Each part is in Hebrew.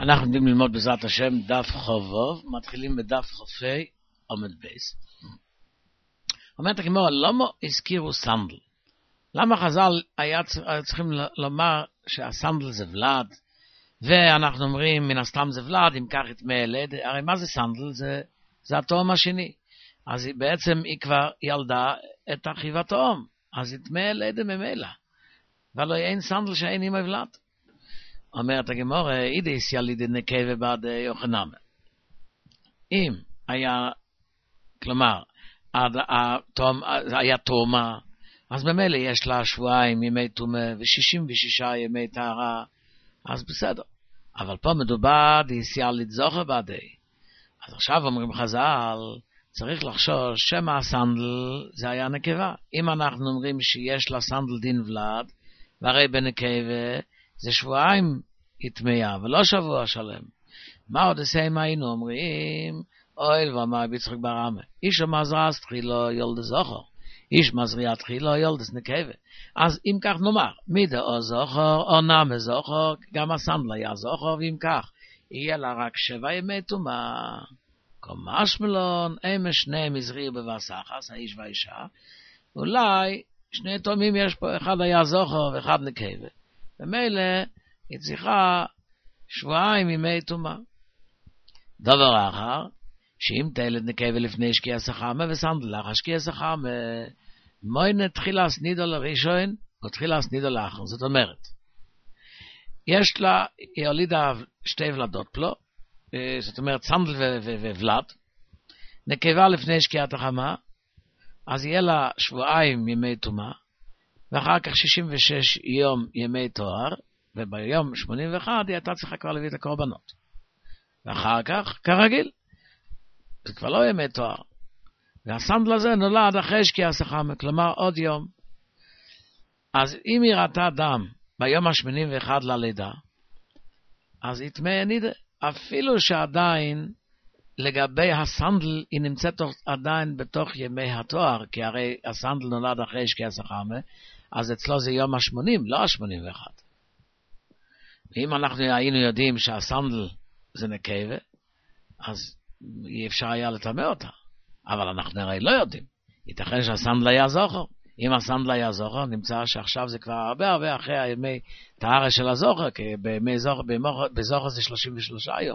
אנחנו יודעים ללמוד בעזרת השם דף חובוב, מתחילים בדף חופי עומד בייס. אומרת הגמרא, למה הזכירו סנדל? למה חז"ל היה צריכים לומר שהסנדל זה ולד, ואנחנו אומרים מן הסתם זה ולד, אם כך יתמה ילד, הרי מה זה סנדל? זה התאום השני. אז בעצם היא כבר ילדה את אחיו התאום, אז יתמה ילד ממילא. ולא אין סנדל שאין עם ולד. אומרת הגמרא, אידיס יליד נקבה בעד יוחנן. אם היה, כלומר, היה תאומה, אז במילא יש לה שבועיים ימי תומה ו66 ימי טהרה, אז בסדר. אבל פה מדובר דיס יליד זוכר בעדי. אז עכשיו אומרים חז"ל, צריך לחשוש שמה הסנדל זה היה נקבה. אם אנחנו אומרים שיש לה סנדל דין ולד, והרי בנקבה זה שבועיים יתמיה, ולא שבוע שלם. מה עוד עושים היינו אומרים? אוהל ואמר ביצחק ברמה, איש המזרע תחילו יולד זוכר, איש מזריע תחילו יולד נקבה. אז אם כך נאמר, מידה או זוכר או נמה זוכר, גם הסנדל היה זוכר, ואם כך יהיה לה רק 7 ימי תומה. קומש מלון, אמש שניהם הזריעו בבסחס, האיש והאישה, אולי שני תאומים יש פה, אחד היה זוכר ואחד נקבה. ומילא היא צריכה 7 ימי תומה. דבר אחר, שאם תלד נקבה לפני שקיע סחמה וסנדל לאחר שקיע סחמה, מוינה תחילה סנידו לראשון ותחילה סנידו לאחר. זאת אומרת, יש לה, היא הולידה 2 ולדות פלו, זאת אומרת סנדל וולד, נקבה לפני שקיעת החמה, אז יהיה לה 7 ימי תומה, ואחר כך 66 יום ימי תואר, וביום 81 היא הייתה צריכה כבר להביא את הקורבנות. ואחר כך, כרגיל, זה כבר לא ימי תואר. והסנדל הזה נולד אחרי שקיע סחמה, כלומר עוד יום. אז אם היא ראתה דם ביום ה-81 ללידה, אז היא תמה נידה. אפילו שעדיין לגבי הסנדל היא נמצאת עדיין בתוך ימי התואר, כי הרי הסנדל נולד אחרי שקיע סחמה, אז אצלו זה יום ה-80, לא ה-81. ואם אנחנו היינו יודעים שהסנדל זה נקבה, אז אי אפשר היה לטמא אותה. אבל אנחנו הרי לא יודעים. ייתכן שהסנדל היה זוכר. אם הסנדל היה זוכר, נמצא שעכשיו זה כבר הרבה אחרי הימי טהרה של הזוכר, כי בזוכר זה 33 יום.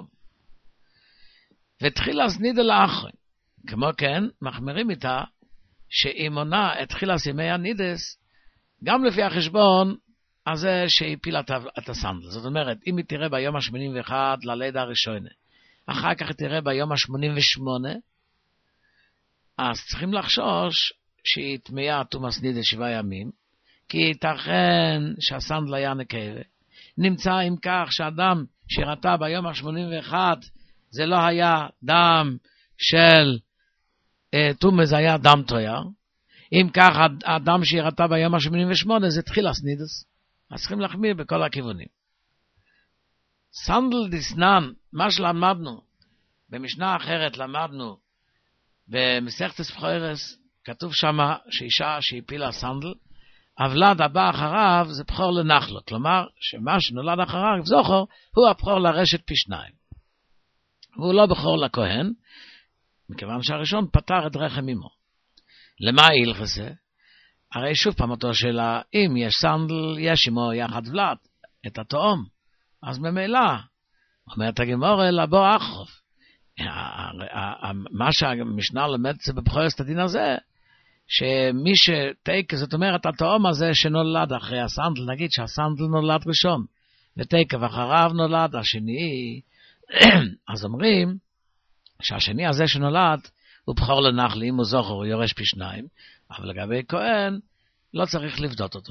ותחילה סנידה לאחרי. כמו כן, מחמירים איתה, שהיא מונה את תחילה ימי הנידס, גם לפי החשבון, אז זה שהפילה את הסנדל. זאת אומרת, אם היא תראה ביום ה-81 ללידה הראשונה, אחר כך תראה ביום ה-88, אז צריכים לחשוש שהיא תמיה תומאס נידה 7 ימים, כי ייתכן שהסנדל היה נקבה. נמצא עם כך שהדם שראתה ביום ה-81, זה לא היה דם של תומאס, זה היה דם תויר. אם כך הדם שראתה ביום ה-88 זה תחילס נידס. אז צריכים להחמיר בכל הכיוונים. סנדל דסנן, מה שלמדנו, במשנה אחרת למדנו, במסכת בחורס, כתוב שמה שאישה שהפילה סנדל, הוולד הבא אחריו זה בחור לנחלו, כלומר שמה שנולד אחריו, זוכר, הוא הבחור לרשת פי 2. והוא לא בחור לכהן, מכיוון שהראשון פתר את רחם אמו. למה הלכסה? הרי שוב פעם אותו שאלה, אם יש סנדל, יש עמו יחד ולד, את התאום, אז ממילא, אומרת הגמרא, לבור אחרוב. מה שהמשנה למד זה בבחורס את הדין הזה, שמי שתיק, זאת אומרת, התאום הזה שנולד אחרי הסנדל, נגיד שהסנדל נולד ראשון, ותיק ואחריו נולד השני, אז אומרים שהשני הזה שנולד, הוא בחור לנחלי, אם הוא זוכר, הוא יורש פי 2, אבל לגבי כהן, לא צריך לבדות אותו.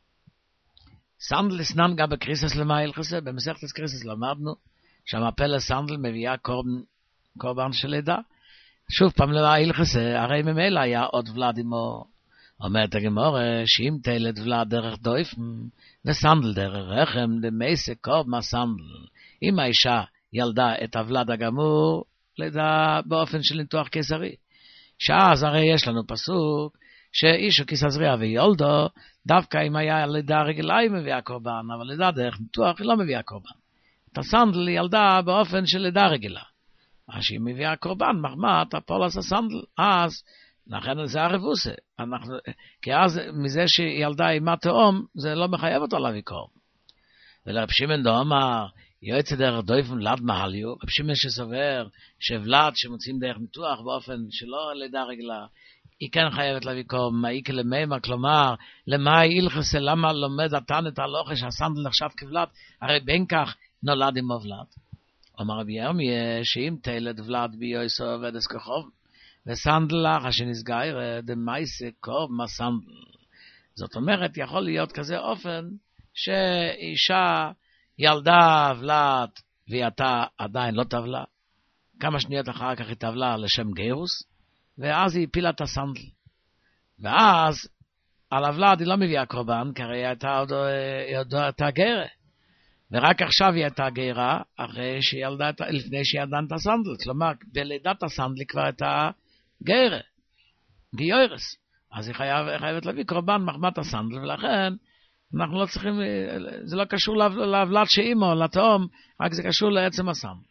סנדל סנן גם בקריסס למה הלכסה, במסכת קריסס למדנו, שהמפל סנדל מביאה קורבן של לידה. שוב פעם למה הלכסה, הרי ממילא היה עוד ולד עמו. אומרת הגמרא, שאם תלד ולד דרך דויפן, וסנדל דרך רחם, דמייסה קורבן סנדל. אם האישה ילדה את הוולד הגמור, לידה באופן של ניתוח קיסרי. שאז הרי יש לנו פסוק, שאישו כיסזריע ויולדו, דווקא אם היה לידה רגליים מביאה קורבן, אבל לידה דרך ניתוח היא לא מביאה קורבן. את הסנדל ילדה באופן של לידה רגילה. אז שהיא מביאה קורבן, מחמת הפולס הסנדל, אז לכן זה הרבוסה. כי אז מזה שילדה אימה תאום, זה לא מחייב אותו להביא קורבן. ולרב שמעון דאמר, יועץ דרך דויפן ולד מהליו, רב שמעון שסובר שוולד שמוצאים דרך ניתוח באופן שלא לידה רגילה, היא כן חייבת להביא קורבן, מעיק למימה, כלומר, למה הילכס, למה לומד התן את הלוכה שהסנדל נחשב כוולד, הרי בין כך נולד עם הוולד. אומר רבי ירמיה, שאם תלד ולד ביועסו עובדס כחוב, וסנדל לך שנסגר דמייסה קורבן מהסנדל. זאת אומרת, יכול להיות כזה אופן, שאישה ילדה ולד, והיא עדיין לא טבלה, כמה שניות אחר כך היא טבלה לשם גירוס, ואז היא הפילה את הסנדל. ואז על הוולד היא לא מביאה קורבן, כי הרי היא הייתה גרה. ורק עכשיו היא הייתה גרה, לפני שהיא ילדה את הסנדל. כלומר, בלידת הסנדל כבר הייתה גרה, גיורס. אז היא חייבת להביא קורבן מחמת הסנדל, ולכן אנחנו לא צריכים, זה לא קשור להוולד שאימו, לתאום, רק זה קשור לעצם הסנדל.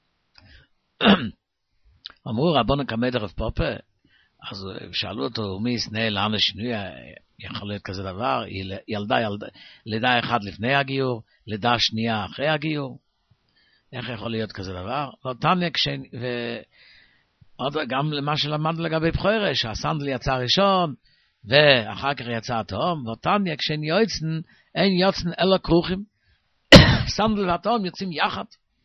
אמרו רבון הקמד רב פופה, אז שאלו אותו, מי יסנה לאן השינוי, יכול להיות כזה דבר, לידה אחד לפני הגיור, לידה שנייה אחרי הגיור, איך יכול להיות כזה דבר? ואותניה ועוד גם למה שלמד לגבי בחורה, שהסנדל יצא ראשון, ואחר כך יצא התאום, ואותניה כשאין יועצן, אין יוצן אלא כרוכים, סנדל והתאום יוצאים יחד.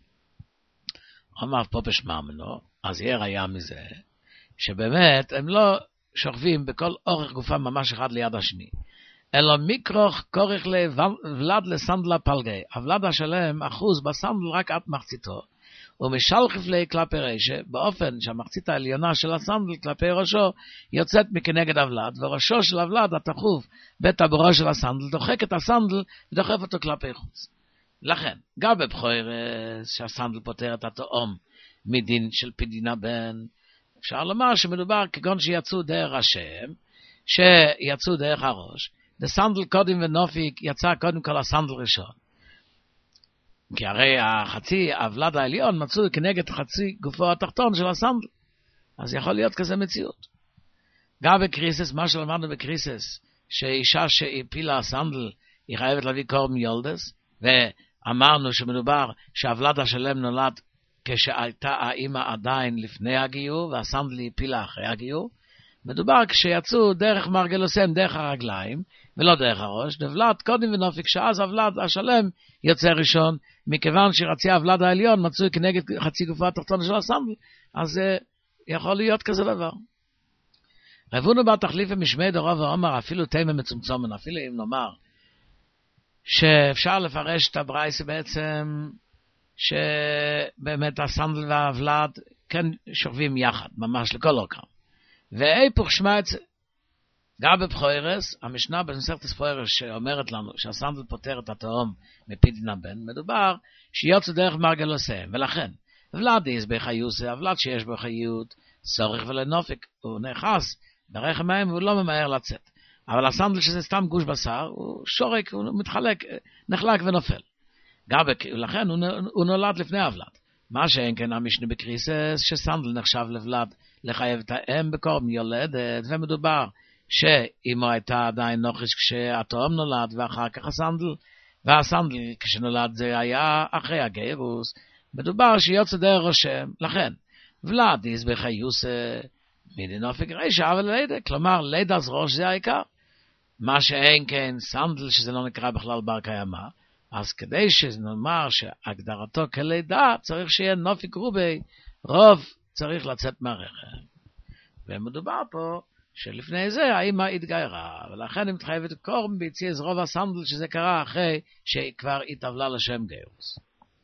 אמר פופה שמאמנו, אז יהיה ראיה מזה, שבאמת הם לא שוכבים בכל אורך גופם ממש אחד ליד השני, אלא מיקרוך כורך לוולד לסנדלה פלגי, הוולד השלם אחוז בסנדל רק עד מחציתו, ומשלחף לי כלפי רשע, באופן שהמחצית העליונה של הסנדל כלפי ראשו יוצאת מכנגד הוולד, וראשו של הוולד התחוב בטבורו של הסנדל דוחק את הסנדל ודוחף אותו כלפי חוץ. לכן, גם בבחורס שהסנדל פותר את התאום מדין של פדין הבן, אפשר לומר שמדובר כגון שיצאו דרך השם, שיצאו דרך הראש, הסנדל קודם ונופיק יצא קודם כל הסנדל ראשון. כי הרי הוולד העליון מצאו כנגד חצי גופו התחתון של הסנדל. אז יכול להיות כזה מציאות. גם בקריסס, מה שלמדנו בקריסס, שאישה שהפילה הסנדל, היא חייבת להביא קורבן יולדס, ואמרנו שמדובר שהוולד השלם נולד כשהייתה האמא עדיין לפני הגיור, והסנדל הפילה אחרי הגיור. מדובר כשיצאו דרך מרגלוסם, דרך הרגליים, ולא דרך הראש, דוולד קודם ונופיק, שאז הוולד השלם יוצא ראשון, מכיוון שרצי הוולד העליון מצוי כנגד חצי גופה התחתון של הסנדל, אז יכול להיות כזה דבר. רבונו בתחליף משמי דורו ואומר, אפילו תימה מצומצומן, אפילו אם נאמר, שאפשר לפרש את הברייס בעצם, שבאמת הסנדל והוולד כן שוכבים יחד, ממש לכל אוקרם. ואיפוך שמע את זה, גם בבחורס, המשנה במסכת ספוירס שאומרת לנו שהסנדל פותר את התאום מפדין הבן, מדובר שיוצא דרך מרגלוסיהם, ולכן, ולד יש בחיוס, הוולד שיש בו חיות, צורך ולנופיק, הוא נכנס ברחם המים והוא לא ממהר לצאת. אבל הסנדל שזה סתם גוש בשר, הוא שורק, הוא מתחלק, נחלק ונופל. גם לכן הוא נולד לפני הוולד. מה שאין כן המשנה בקריסס, שסנדל נחשב לוולד לחייב את האם בקורבן יולדת, ומדובר שאמו הייתה עדיין נוחש כשהתאום נולד, ואחר כך הסנדל, והסנדל כשנולד זה היה אחרי הגירוס, מדובר שיוצא דרך ראשם, לכן, ולד יסבך היוסה, מדינופק רשע, אבל לידה, כלומר, לידה אז ראש זה העיקר, מה שאין כן סנדל, שזה לא נקרא בכלל בר קיימה, אז כדי שנאמר שהגדרתו כלידה, צריך שיהיה נופיק רובי, רוב צריך לצאת מהרחם. ומדובר פה, שלפני זה האמא התגיירה, ולכן היא מתחייבת קורבן ביציאת רוב הסנדל, שזה קרה אחרי שכבר התאבלה לשם גירוס.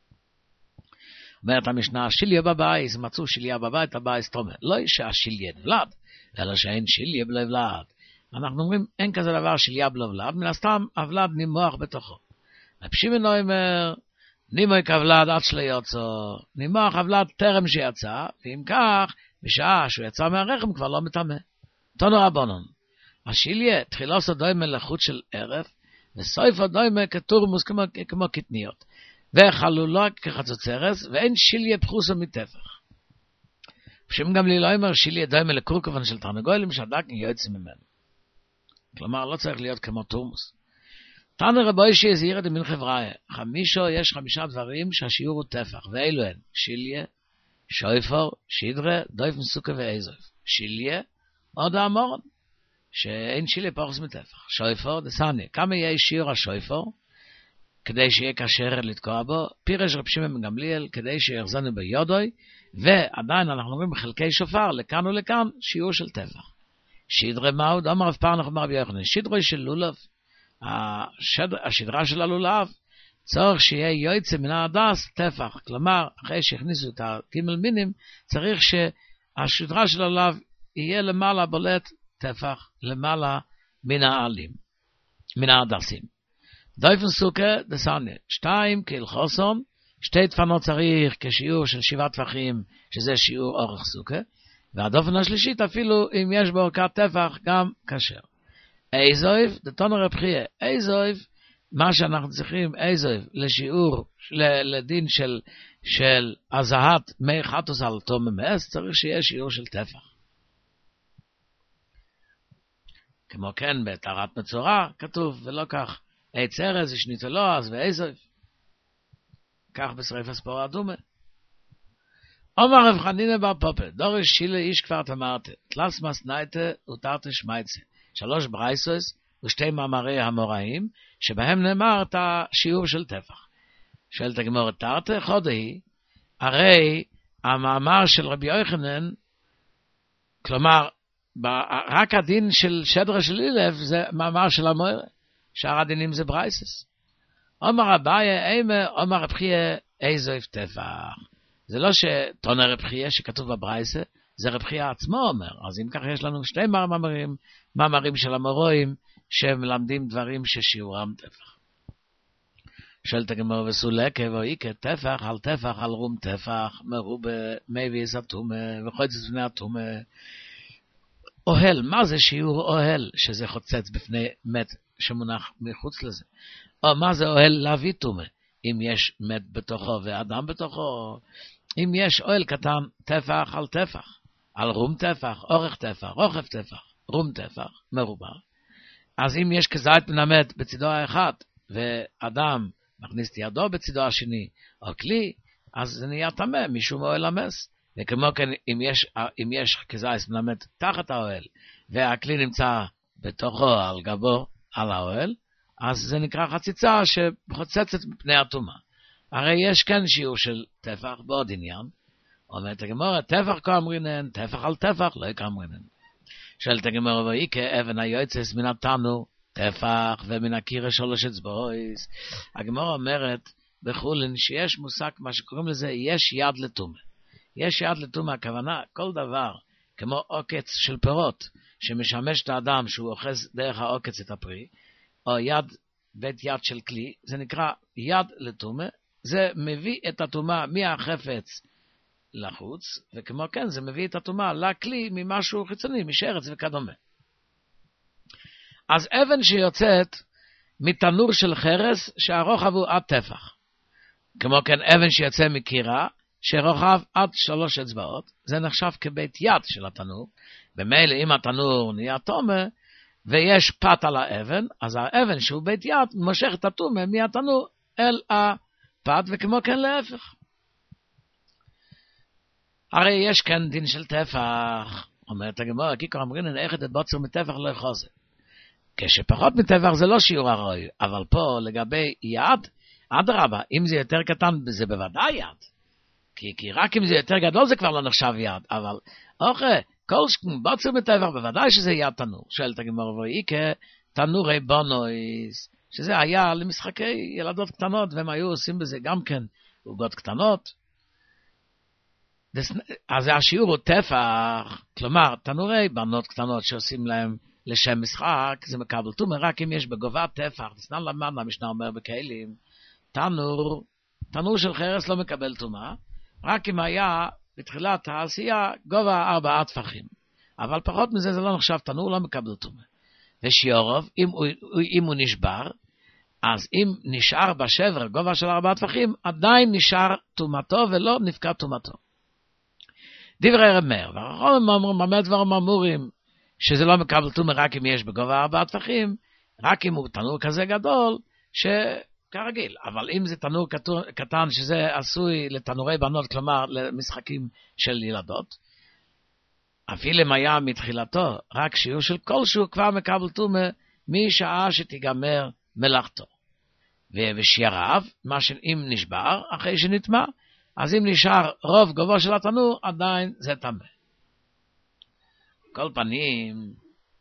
אומרת המשנה, שיליה בבית, מצאו שיליה בבית, הבית תומר. לא שהשיליה נולד, אלא שאין שיליה בלי ולד. אנחנו אומרים, אין כזה דבר שיליה בלי ולד, מן הסתם הוולד נמוח בתוכו. רב שמעון אומר, נימוי כוולד עד שליוצו, נמוח הוולד טרם שיצא, ואם כך, בשעה שהוא יצא מהרחם כבר לא מטמא. תנו רבונון, השיליה תחילוסו דוימה לחוט של ערב, וסויפו דוימה כתורמוס כמו קטניות. וחלולו כחצוצרס, ואין שיליה פחוסו מטפח. שם גם לי לא אומר שיליה דומה לקורקובן של תרנגולים, שהדקן יוצא ממנו. כלומר, לא צריך להיות כמו תורמוס. תנא רבי שהזהיר את מן חבריה, יש 5 דברים שהשיעור הוא טפח, ואלו הן, שיליה, שויפור, שידרה, דויפן סוכה ואיזויף. שיליה, עוד האמורן, שאין שיליה פחוס מטפח. שויפור, דסניה, כמה יהיה שיעור השויפור, כדי שיהיה קשר לתקוע בו, פירש רב שמעון בן גמליאל, כדי שיחזנו ביודוי, ועדיין אנחנו אומרים בחלקי שופר, לכאן ולכאן, שיעור של טפח. שידרה מהו, דאמר רב פרנח אמר רבי יוחנן, שידרוי של לולב, השדרה של הלולב, צורך שיהיה יוצא מן ההדס טפח, כלומר, אחרי שהכניסו את הגימל מינים, צריך שהשדרה של הלולב יהיה למעלה בולט טפח, למעלה מן העלים, מן ההדסים. דויפן סוכה דסניה, 2 כהלכוסון, 2 דפנות צריך כשיעור של 7 טפחים, שזה שיעור אורך סוכה, והדופן השלישית אפילו אם יש באורכת טפח גם כשר. איזויב, דתנו רב חייא, איזויב, מה שאנחנו צריכים, איזויב, לשיעור, לדין של הזהת מי חטוס על תום ממס, צריך שיהיה שיעור של טפח. כמו כן, בתארת מצורע, כתוב, ולא כך, עץ ארז, שניטלו, ואיזויב. כך בשריפת ספור אדומה. אומר רב חנינא בר פופא, דורש שילה איש כבר תמרתה, תלס מסנייתה ותרתה שמייצה. 3 ברייסוס ו2 מאמרי המוראים, שבהם נאמר את השיעור של טפח. שואלת הגמרא, תרתה חודהי, הרי המאמר של רבי יוחנן, כלומר, רק הדין של שדרה של אילף, זה מאמר של המורה, שאר הדינים זה ברייסוס. אומר אביי, אימה, אומר רב חייא, איזויף טפח. זה לא שתונה רב חייא שכתוב בברייסה, זה רב חייא עצמו אומר. אז אם כך יש לנו 2 מאמרים של המורואים שמלמדים דברים ששיעורם טפח. שואלת הגמרא וסולקה ואיקה טפח על רום טפח, מרובה מביס התומה וחוצץ בפני התומה. אוהל, מה זה שיעור אוהל? שזה חוצץ בפני מת שמונח מחוץ לזה. או מה זה אוהל להביא תומה? אם יש מת בתוכו ואדם בתוכו, אם יש אוהל קטן, טפח על טפח, על רום טפח, אורך טפח, רוחב טפח, רום טפח, מרובע. אז אם יש כזית מן המת בצדו האחד, ואדם מכניס את ידו בצדו השני, או כלי, אז זה נהיה טמא, משום אוהל המס. וכמו כן, אם יש כזית מן המת תחת האוהל, והכלי נמצא בתוכו, על גבו, על האוהל, אז זה נקרא חציצה שחוצצת מפני הטומאה. הרי יש כן שיעור של טפח בעוד עניין. אומרת הגמרא, טפח כאמרינן, טפח על טפח, לא כאמרינן. שואלת הגמרא, ואיקה אבן היוצס מן התנור, טפח ומן הקירה 3 אצבעות. הגמרא אומרת בחולין שיש מושג, מה שקוראים לזה, יש יד לטומאה. יש יד לטומאה, הכוונה, כל דבר, כמו עוקץ של פירות, שמשמש את האדם שהוא אוחז דרך העוקץ את הפרי, או בית יד של כלי, זה נקרא יד לטומאה, זה מביא את הטומאה מהחפץ לחוץ, וכמו כן זה מביא את הטומאה לכלי ממשהו חיצוני, משרץ וכדומה. אז אבן שיוצאת מתנור של חרס, שהרוחב הוא עד טפח. כמו כן אבן שיוצא מקירה, שרוחב עד 3 אצבעות, זה נחשב כבית יד של התנור, במילא אם התנור נהיה טומאה, ויש פת על האבן, אז האבן שהוא בית יד מושך את הטומאה מהתנור אל הפת, וכמו כן להפך. הרי יש כאן דין של טפח, אומרת הגמרא, כי כבר אמרינן איך את בוצר מטפח לא יחוזה. כשפחות מטפח זה לא שיעור הראוי, אבל פה לגבי יד, אדרבה, אם זה יותר קטן זה בוודאי יד. כי רק אם זה יותר גדול זה כבר לא נחשב יד, אבל כל בוצר מטפח בוודאי שזה יד תנור. שואלת הגמרא ואיקה תנורי בונויס, שזה היה למשחקי ילדות קטנות, והם היו עושים בזה גם כן עוגות קטנות. אז השיעור הוא טפח, כלומר תנורי בנות קטנות שעושים להם לשם משחק, זה מקבל טומאה רק אם יש בגובה טפח. וסנן למד, המשנה אומר בכלים, תנור של חרס לא מקבל טומאה, רק אם היה בתחילת העשייה גובה 4 טפחים. אבל פחות מזה זה לא נחשב תנור, לא מקבל טומאה. ושיעורוב, אם הוא נשבר, אז אם נשאר בשבר גובה של 4 טפחים, עדיין נשאר תומתו ולא נפקע תומתו. דברי רב מאיר, והחכמים אומרים, באמת דברים אמורים, שזה לא מקבל תומה רק אם יש בגובה 4 טפחים, רק אם הוא תנור כזה גדול, שכרגיל. אבל אם זה תנור קטן, שזה עשוי לתנורי בנות, כלומר למשחקים של ילדות, אפילו אם היה מתחילתו, רק שיעור של כלשהו כבר מקבל תומה, משעה שתיגמר מלאכתו. ובשיעריו, מה שאם נשבר, אחרי שנטמע, אז אם נשאר רוב גבוה של התנור, עדיין זה טמא. כל פנים,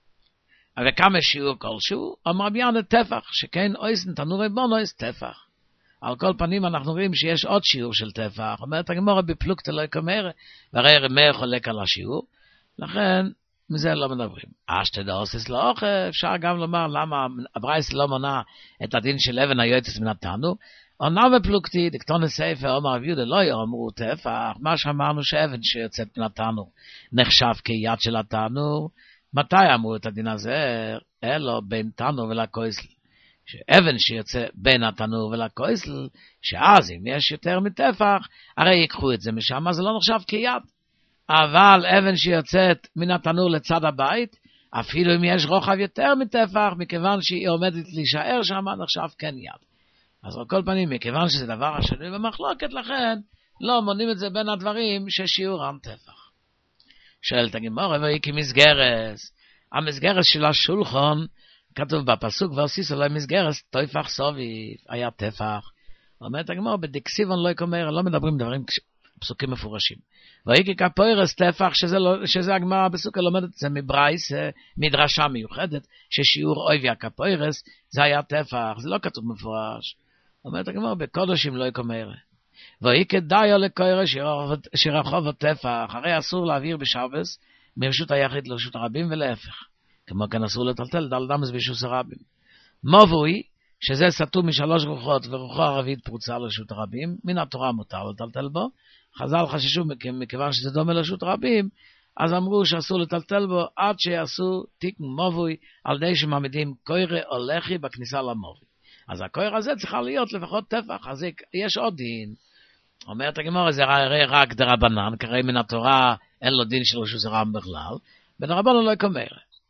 וכמה שיעור כלשהו, אמר רבי יונה טפח, שכן אויסן תנורי בונויס טפח. על כל פנים אנחנו רואים שיש עוד שיעור של טפח, אומרת הגמרא בפלוגתא לא יקמר, והרי רמי חולק על השיעור, לכן מזה לא מדברים. אשתדעוסס לאוכל, אפשר גם לומר למה הברייתא לא מונה את הדין של אבן היוצאת מן התנור, עונה בפלוגתי, דקטוני ספר, אומר רב יהודה, לא יאמרו טפח, מה שאמרנו שאבן שיוצאת מן התנור נחשב כיד של התנור, מתי אמרו את הדין הזה? אלו בין תנור ולכויסל. שאבן שיוצא בין התנור ולכויסל, שאז אם יש יותר מטפח, הרי ייקחו את זה משם, אז זה לא נחשב כיד. אבל אבן שיוצאת מן התנור לצד הבית, אפילו אם יש רוחב יותר מטפח, מכיוון שהיא עומדת להישאר שם, נחשב כן יד. אז על כל פנים, מכיוון שזה דבר השני במחלוקת, לכן לא מונים את זה בין הדברים ששיעורם טפח. שואלת הגמרא, והיא כמסגרס. המסגרס של השולחן, כתוב בפסוק, והוסיסו לו מסגרס, טפח סוביב, היה טפח. אומרת הגמרא, בדקסיבון לא יקומר, לא מדברים דברים פסוקים מפורשים. והיא כפוירס טפח, שזה הגמרא בפסוק, לומדת את זה מברייס, מדרשה מיוחדת, ששיעור אויבי הכפוירס, זה היה טפח, זה לא כתוב מפורש. אומרת הגמרא, בקודשים לא יקומר. והיא כדאי לקוירה שרחוב הטפח, הרי אסור להעביר בשבס, מרשות היחיד לרשות הרבים ולהפך. כמו כן אסור לטלטל דל דמס ברשות הרבים. מבוי, שזה סתום משלוש רוחות, ורוחו הרביעית פרוצה לרשות הרבים, מן התורה מותר לטלטל בו, חז"ל חששו מכיוון שזה דומה לרשות רבים, אז אמרו שאסור לטלטל בו עד שיעשו תיקון מבוי על די שמעמידים קוירה או לחי בכניסה למבוי. אז הקויר הזה צריכה להיות לפחות טפח, אז יש עוד דין. אומרת הגמרא, זה רק דרבנן, כרי מן התורה אין לו דין של רשות הרבים בכלל, בדרבנן לא יקומר.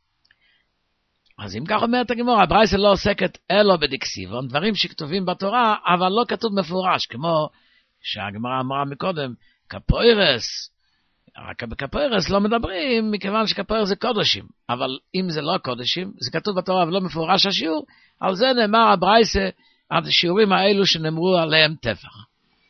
אז אם כך אומרת הגמרא, הברייתא לא עוסקת אלו בדקסיבון, דברים שכתובים בתורה, אבל לא כתוב מפורש, כמו שהגמרא אמרה מקודם, כפוירס, רק בכפוירס לא מדברים, מכיוון שכפוירס זה קודשים, אבל אם זה לא קודשים, זה כתוב בתורה ולא מפורש השיעור, על זה נאמר הברייתא, השיעורים האלו שנאמרו עליהם טפח.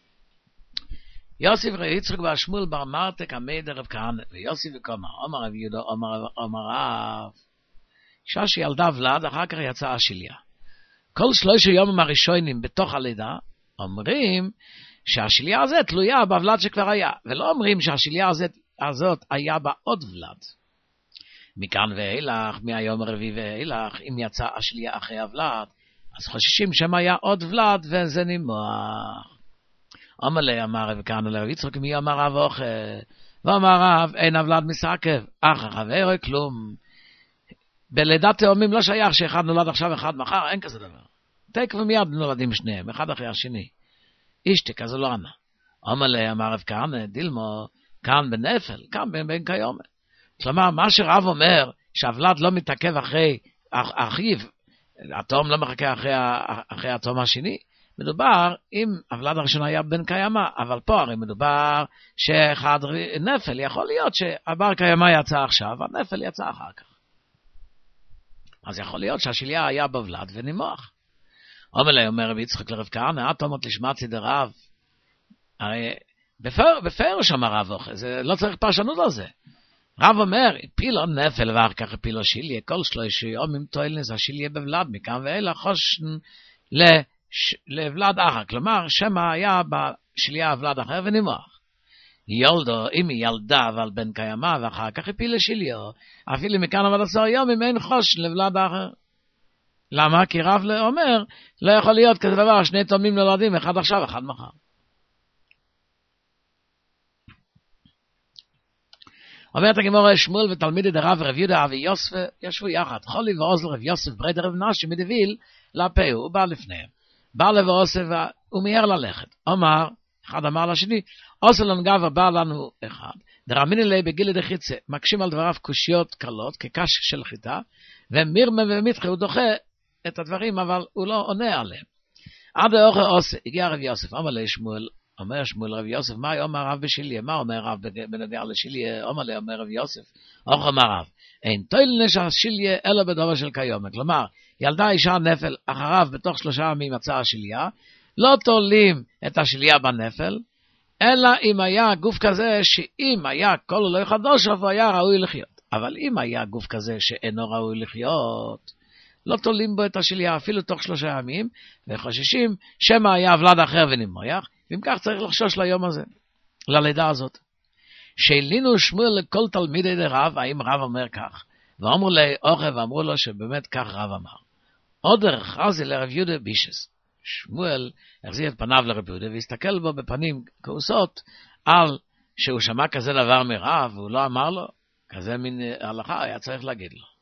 יוסף יצחק בר שמואל בר מרתק עמד רב כהנא, ויוסף וקומר, אומר רב יהודה, אומר רב, אישה שילדה ולד, אחר כך יצאה השיליה. כל 3 ימים הראשונים בתוך הלידה, אומרים שהשיליה הזאת תלויה בוולד שכבר היה, ולא אומרים שהשיליה הזאת היה בה עוד ולד. מכאן ואילך, מהיום הרביעי ואילך, אם יצאה השיליה אחרי הוולד, אז חוששים שם היה עוד ולד, וזה נמוח. אומר לי, אמר רב כהנא לרב יצחק, מי אמר רב אוכל? ואמר רב, אין הוולד מסעקב, אחר חברו כלום. בלידת תאומים לא שייך שאחד נולד עכשיו, אחד מחר, אין כזה דבר. תקף ומיד נולדים שניהם, אחד אחרי השני. אישתק, אז הוא לא ענה. אומר לי, אמר רב כהנא, דילמו, כאן בנפל, כאן בין כיומה. כלומר, מה שרב אומר, שהוולד לא מתעכב אחרי אחיו, התאום לא מחכה אחרי התאום השני, מדובר, אם הוולד הראשון היה בן קיימה, אבל פה הרי מדובר שאחד נפל, יכול להיות שהבר קיימה יצא עכשיו, והנפל יצא אחר כך. אז יכול להיות שהשיליה היה בוולד ונמוח. אומר לי, אומר רבי יצחק לרב כהנא, את אומרת לשמצי דרב. הרי בפירוש אמר רב אוכל, זה לא צריך פרשנות על זה. רב אומר, פילו נפל ואחר כך פילו שיליה, כל 3 ימים תועלנס, השיליה בוולד, מכאן ואילך חושן לוולד אחר. כלומר, שמה היה בשיליה הוולד אחר ונמוח. ילדו, אם היא ילדה אבל בן קיימה, ואחר כך הפילה שליו, אפילו מכאן אבל 10 ימים אין חושן לבלד אחר. למה? כי רב אומר, לא יכול להיות כזה דבר, 2 תאומים נולדים, אחד עכשיו, אחד מחר. אומרת הגמרא, שמואל ותלמידי דרב רב יהודה אבי יוסף ישבו יחד, חולי ועוז לרב יוסף ברי דרב נשי מדוויל, לפה, הוא בא לפניהם. בא לבעוסף, הוא מיהר ללכת. אחד אמר לשני, עושה לנו גבר בא לנו אחד. דרמיני לי בגילי דחיצה, מקשים על דבריו קושיות קלות, כקש של חיטה, ומירמה ומתחה, הוא דוחה את הדברים, אבל הוא לא עונה עליהם. עד האוכל עושה, הגיע רב יוסף, אמר לי שמואל, אומר שמואל רב יוסף, מה אומר רב בשיליה? מה אומר רב בנדע לשיליה? אומר רב יוסף, אוכל אמר רב, אין תויל נשא שיליה, אלא בדבר של קיומה. כלומר, ילדה אישה נפל, אחריו בתוך 3 ימים מצא השיליה, לא תולים את השיליה בנפל, אלא אם היה גוף כזה, שאם היה כל לא יחדוש, הוא היה ראוי לחיות. אבל אם היה גוף כזה שאינו ראוי לחיות, לא תולים בו את השיליה אפילו תוך 3 ימים, וחוששים שמא היה ולד אחר ונמויח, ואם כך צריך לחשוש ליום הזה, ללידה הזאת. שאלינו שמואל לכל תלמידי דרב, האם רב אומר כך? ואמרו לי אוכל, ואמרו לו שבאמת כך רב אמר. עוד דרך חזי לרב יהודה בישס. שמואל החזיר את פניו לרב יהודה, והסתכל בו בפנים כעוסות, על שהוא שמע כזה דבר מרב, והוא לא אמר לו, כזה מין הלכה היה צריך להגיד לו.